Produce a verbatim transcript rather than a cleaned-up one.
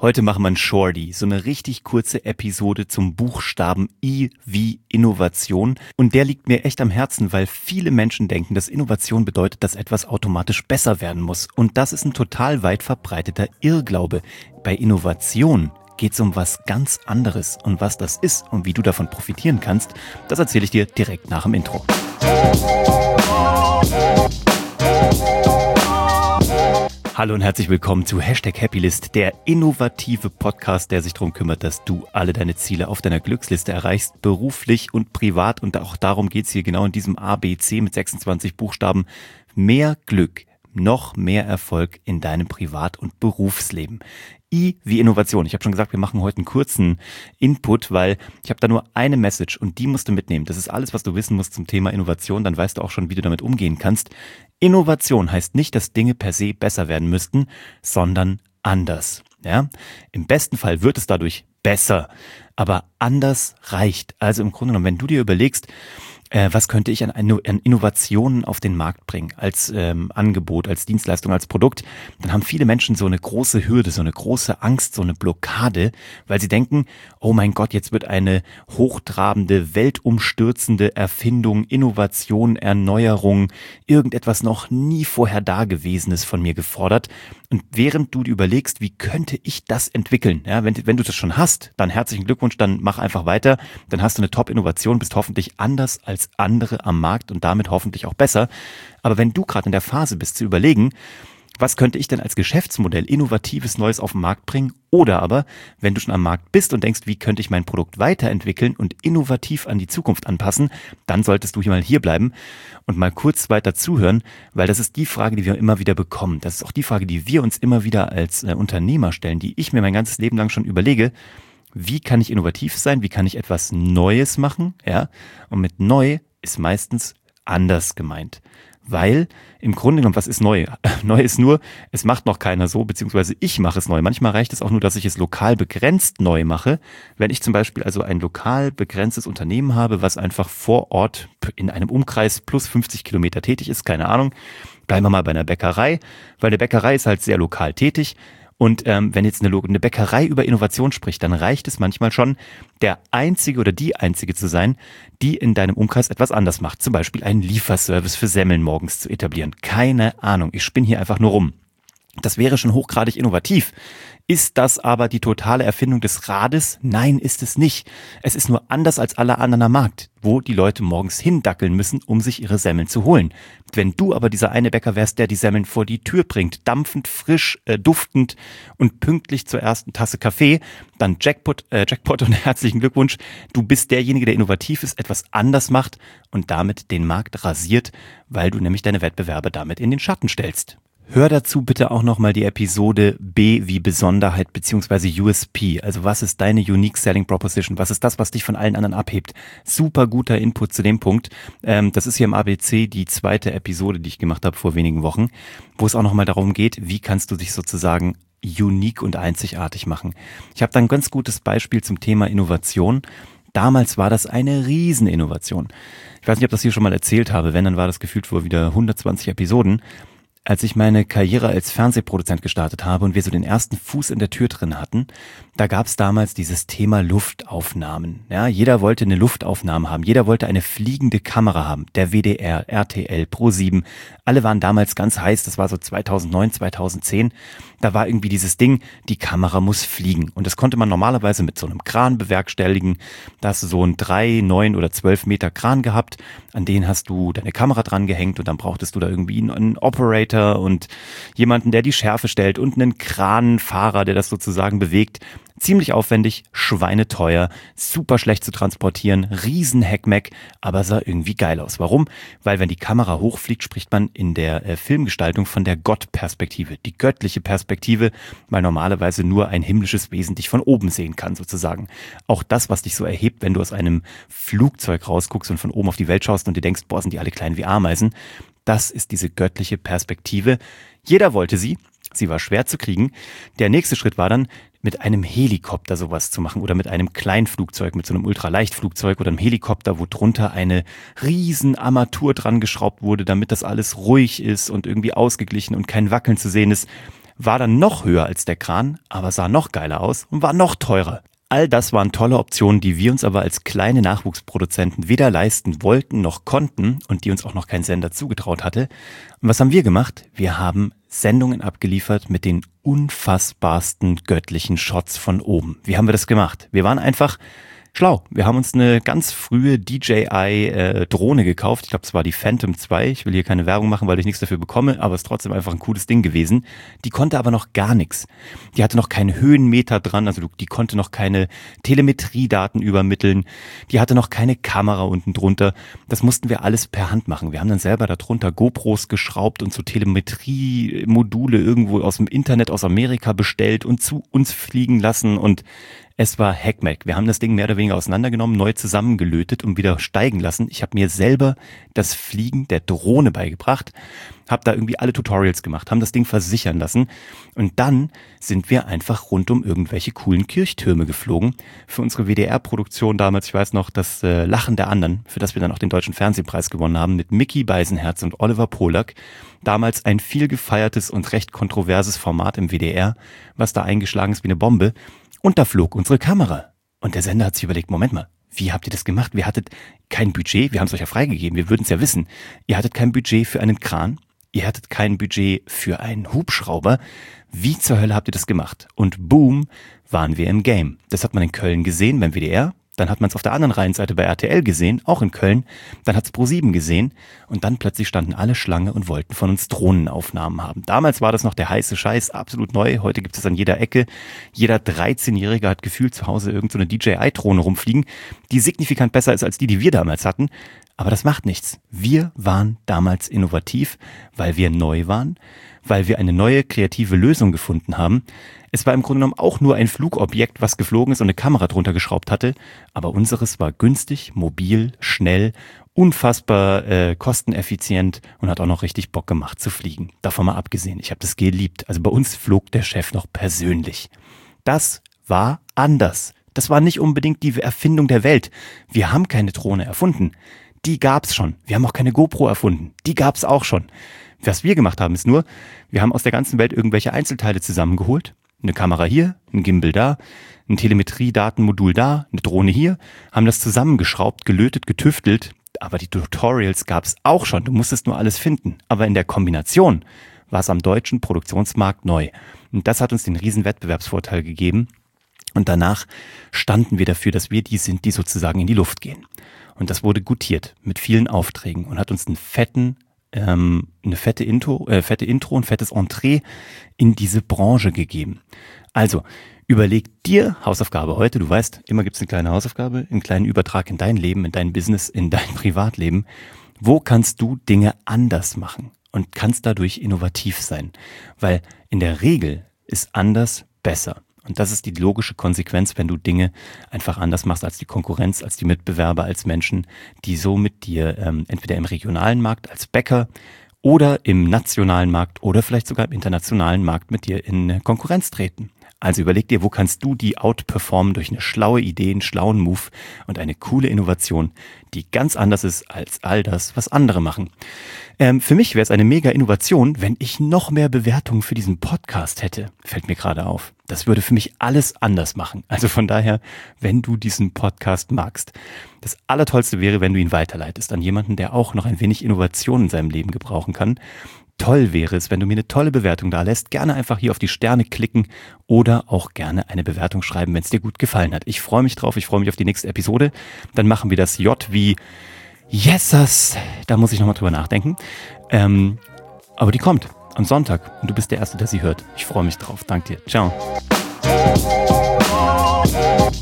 Heute machen wir ein Shorty, so eine richtig kurze Episode zum Buchstaben I wie Innovation. Und der liegt mir echt am Herzen, weil viele Menschen denken, dass Innovation bedeutet, dass etwas automatisch besser werden muss. Und das ist ein total weit verbreiteter Irrglaube. Bei Innovation geht es um was ganz anderes. Und was das ist und wie du davon profitieren kannst, das erzähle ich dir direkt nach dem Intro. Hallo und herzlich willkommen zu Hashtag Happylist, der innovative Podcast, der sich darum kümmert, dass du alle deine Ziele auf deiner Glücksliste erreichst, beruflich und privat. Und auch darum geht es hier genau in diesem A B C mit sechsundzwanzig Buchstaben. Mehr Glück, noch mehr Erfolg in deinem Privat- und Berufsleben. I wie Innovation. Ich habe schon gesagt, wir machen heute einen kurzen Input, weil ich habe da nur eine Message und die musst du mitnehmen. Das ist alles, was du wissen musst zum Thema Innovation. Dann weißt du auch schon, wie du damit umgehen kannst. Innovation heißt nicht, dass Dinge per se besser werden müssten, sondern anders. Ja? Im besten Fall wird es dadurch besser, aber anders reicht. Also im Grunde genommen, wenn du dir überlegst, äh, was könnte ich an, an Innovationen auf den Markt bringen, als ähm, Angebot, als Dienstleistung, als Produkt, dann haben viele Menschen so eine große Hürde, so eine große Angst, so eine Blockade, weil sie denken, oh mein Gott, jetzt wird eine hochtrabende, weltumstürzende Erfindung, Innovation, Erneuerung, irgendetwas noch nie vorher Dagewesenes von mir gefordert. Und während du dir überlegst, wie könnte ich das entwickeln, ja, wenn, wenn du das schon hast, dann herzlichen Glückwunsch, dann mach einfach weiter, dann hast du eine Top-Innovation, bist hoffentlich anders als andere am Markt und damit hoffentlich auch besser. Aber wenn du gerade in der Phase bist zu überlegen, was könnte ich denn als Geschäftsmodell innovatives Neues auf den Markt bringen? Oder aber, wenn du schon am Markt bist und denkst, wie könnte ich mein Produkt weiterentwickeln und innovativ an die Zukunft anpassen, dann solltest du hier mal hier bleiben und mal kurz weiter zuhören, weil das ist die Frage, die wir immer wieder bekommen. Das ist auch die Frage, die wir uns immer wieder als äh, Unternehmer stellen, die ich mir mein ganzes Leben lang schon überlege. Wie kann ich innovativ sein? Wie kann ich etwas Neues machen? Ja, und mit neu ist meistens anders gemeint. Weil im Grunde genommen, was ist neu? Neu ist nur, es macht noch keiner so, beziehungsweise ich mache es neu. Manchmal reicht es auch nur, dass ich es lokal begrenzt neu mache. Wenn ich zum Beispiel also ein lokal begrenztes Unternehmen habe, was einfach vor Ort in einem Umkreis plus fünfzig Kilometer tätig ist, keine Ahnung, bleiben wir mal bei einer Bäckerei, weil eine Bäckerei ist halt sehr lokal tätig. Und ähm, wenn jetzt eine, eine Bäckerei über Innovation spricht, dann reicht es manchmal schon, der Einzige oder die Einzige zu sein, die in deinem Umkreis etwas anders macht. Zum Beispiel einen Lieferservice für Semmeln morgens zu etablieren. Keine Ahnung, ich spinne hier einfach nur rum. Das wäre schon hochgradig innovativ. Ist das aber die totale Erfindung des Rades? Nein, ist es nicht. Es ist nur anders als alle anderen am Markt, wo die Leute morgens hindackeln müssen, um sich ihre Semmeln zu holen. Wenn du aber dieser eine Bäcker wärst, der die Semmeln vor die Tür bringt, dampfend, frisch, äh, duftend und pünktlich zur ersten Tasse Kaffee, dann Jackpot, äh, Jackpot und herzlichen Glückwunsch. Du bist derjenige, der innovativ ist, etwas anders macht und damit den Markt rasiert, weil du nämlich deine Wettbewerber damit in den Schatten stellst. Hör dazu bitte auch nochmal die Episode B wie Besonderheit bzw. U S P. Also was ist deine Unique Selling Proposition? Was ist das, was dich von allen anderen abhebt? Super guter Input zu dem Punkt. Ähm, das ist hier im A B C die zweite Episode, die ich gemacht habe vor wenigen Wochen, wo es auch nochmal darum geht, wie kannst du dich sozusagen unique und einzigartig machen. Ich habe da ein ganz gutes Beispiel zum Thema Innovation. Damals war das eine Rieseninnovation. Ich weiß nicht, ob ich das hier schon mal erzählt habe. Wenn, dann war das gefühlt vor wieder hundertzwanzig Episoden. Als ich meine Karriere als Fernsehproduzent gestartet habe und wir so den ersten Fuß in der Tür drin hatten, da gab es damals dieses Thema Luftaufnahmen. Ja, jeder wollte eine Luftaufnahme haben, jeder wollte eine fliegende Kamera haben. Der W D R, R T L, ProSieben, alle waren damals ganz heiß. Das war so zweitausendneun, zweitausendzehn. Da war irgendwie dieses Ding, die Kamera muss fliegen. Und das konnte man normalerweise mit so einem Kran bewerkstelligen. Da hast du so einen drei, neun oder zwölf Meter Kran gehabt. An den hast du deine Kamera dran gehängt und dann brauchtest du da irgendwie einen Operator und jemanden, der die Schärfe stellt und einen Kranfahrer, der das sozusagen bewegt. Ziemlich aufwendig, schweineteuer, super schlecht zu transportieren, riesen Heckmeck, aber sah irgendwie geil aus. Warum? Weil wenn die Kamera hochfliegt, spricht man in der äh, Filmgestaltung von der Gottperspektive, die göttliche Perspektive, weil normalerweise nur ein himmlisches Wesen dich von oben sehen kann sozusagen. Auch das, was dich so erhebt, wenn du aus einem Flugzeug rausguckst und von oben auf die Welt schaust und dir denkst, boah, sind die alle klein wie Ameisen, das ist diese göttliche Perspektive. Jeder wollte sie. Sie war schwer zu kriegen. Der nächste Schritt war dann, mit einem Helikopter sowas zu machen oder mit einem Kleinflugzeug, mit so einem Ultraleichtflugzeug oder einem Helikopter, wo drunter eine riesen Armatur dran geschraubt wurde, damit das alles ruhig ist und irgendwie ausgeglichen und kein Wackeln zu sehen ist. war dann noch höher als der Kran, aber sah noch geiler aus und war noch teurer. All das waren tolle Optionen, die wir uns aber als kleine Nachwuchsproduzenten weder leisten wollten noch konnten und die uns auch noch kein Sender zugetraut hatte. Und was haben wir gemacht? Wir haben Sendungen abgeliefert mit den unfassbarsten göttlichen Shots von oben. Wie haben wir das gemacht? Wir waren einfach schlau. Wir haben uns eine ganz frühe D J I-Drohne gekauft. Ich glaube, es war die Phantom zwei. Ich will hier keine Werbung machen, weil ich nichts dafür bekomme, aber es ist trotzdem einfach ein cooles Ding gewesen. Die konnte aber noch gar nichts. Die hatte noch keinen Höhenmeter dran, also die konnte noch keine Telemetriedaten übermitteln. Die hatte noch keine Kamera unten drunter. Das mussten wir alles per Hand machen. Wir haben dann selber darunter GoPros geschraubt und so Telemetrie-Module irgendwo aus dem Internet aus Amerika bestellt und zu uns fliegen lassen und es war Hackmack. Wir haben das Ding mehr oder weniger auseinandergenommen, neu zusammengelötet und wieder steigen lassen. Ich habe mir selber das Fliegen der Drohne beigebracht, habe da irgendwie alle Tutorials gemacht, haben das Ding versichern lassen und dann sind wir einfach rund um irgendwelche coolen Kirchtürme geflogen. Für unsere W D R-Produktion damals, ich weiß noch, das äh, Lachen der anderen, für das wir dann auch den Deutschen Fernsehpreis gewonnen haben, mit Micky Beisenherz und Oliver Polak. Damals ein viel gefeiertes und recht kontroverses Format im W D R, was da eingeschlagen ist wie eine Bombe. Und da flog unsere Kamera. Und der Sender hat sich überlegt, Moment mal, wie habt ihr das gemacht? Wir hattet kein Budget, wir haben es euch ja freigegeben, wir würden es ja wissen. Ihr hattet kein Budget für einen Kran, ihr hattet kein Budget für einen Hubschrauber. Wie zur Hölle habt ihr das gemacht? Und boom, waren wir im Game. Das hat man in Köln gesehen beim W D R. Dann hat man es auf der anderen Rheinseite bei R T L gesehen, auch in Köln. Dann hat es ProSieben gesehen und dann plötzlich standen alle Schlange und wollten von uns Drohnenaufnahmen haben. Damals war das noch der heiße Scheiß, absolut neu. Heute gibt es an jeder Ecke. Jeder dreizehnjährige hat gefühlt zu Hause irgend so eine D J I-Drohne rumfliegen, die signifikant besser ist als die, die wir damals hatten. Aber das macht nichts. Wir waren damals innovativ, weil wir neu waren, weil wir eine neue kreative Lösung gefunden haben. Es war im Grunde genommen auch nur ein Flugobjekt, was geflogen ist und eine Kamera drunter geschraubt hatte. Aber unseres war günstig, mobil, schnell, unfassbar äh, kosteneffizient und hat auch noch richtig Bock gemacht zu fliegen. Davon mal abgesehen, ich habe das geliebt. Also bei uns flog der Chef noch persönlich. Das war anders. Das war nicht unbedingt die Erfindung der Welt. Wir haben keine Drohne erfunden. Die gab's schon. Wir haben auch keine GoPro erfunden. Die gab's auch schon. Was wir gemacht haben, ist nur, wir haben aus der ganzen Welt irgendwelche Einzelteile zusammengeholt. Eine Kamera hier, ein Gimbal da, ein Telemetrie-Datenmodul da, eine Drohne hier, haben das zusammengeschraubt, gelötet, getüftelt. Aber die Tutorials gab's auch schon. Du musstest nur alles finden. Aber in der Kombination war es am deutschen Produktionsmarkt neu. Und das hat uns den riesen Wettbewerbsvorteil gegeben. Und danach standen wir dafür, dass wir die sind, die sozusagen in die Luft gehen. Und das wurde gutiert mit vielen Aufträgen und hat uns einen fetten, ähm, eine fette Intro, äh, fette Intro, ein fettes Entree in diese Branche gegeben. Also überleg dir Hausaufgabe heute. Du weißt, immer gibt es eine kleine Hausaufgabe, einen kleinen Übertrag in dein Leben, in dein Business, in dein Privatleben. Wo kannst du Dinge anders machen und kannst dadurch innovativ sein? Weil in der Regel ist anders besser. Und das ist die logische Konsequenz, wenn du Dinge einfach anders machst als die Konkurrenz, als die Mitbewerber, als Menschen, die so mit dir ähm, entweder im regionalen Markt als Bäcker oder im nationalen Markt oder vielleicht sogar im internationalen Markt mit dir in Konkurrenz treten. Also überleg dir, wo kannst du die outperformen durch eine schlaue Idee, einen schlauen Move und eine coole Innovation, die ganz anders ist als all das, was andere machen. Ähm, für mich wäre es eine mega Innovation, wenn ich noch mehr Bewertungen für diesen Podcast hätte, fällt mir gerade auf. Das würde für mich alles anders machen. Also von daher, wenn du diesen Podcast magst, das Allertollste wäre, wenn du ihn weiterleitest an jemanden, der auch noch ein wenig Innovation in seinem Leben gebrauchen kann. Toll wäre es, wenn du mir eine tolle Bewertung da lässt. Gerne einfach hier auf die Sterne klicken oder auch gerne eine Bewertung schreiben, wenn es dir gut gefallen hat. Ich freue mich drauf, ich freue mich auf die nächste Episode. Dann machen wir das J wie Yesas. Da muss ich nochmal drüber nachdenken. Ähm, aber die kommt am Sonntag und du bist der Erste, der sie hört. Ich freue mich drauf. Danke dir. Ciao.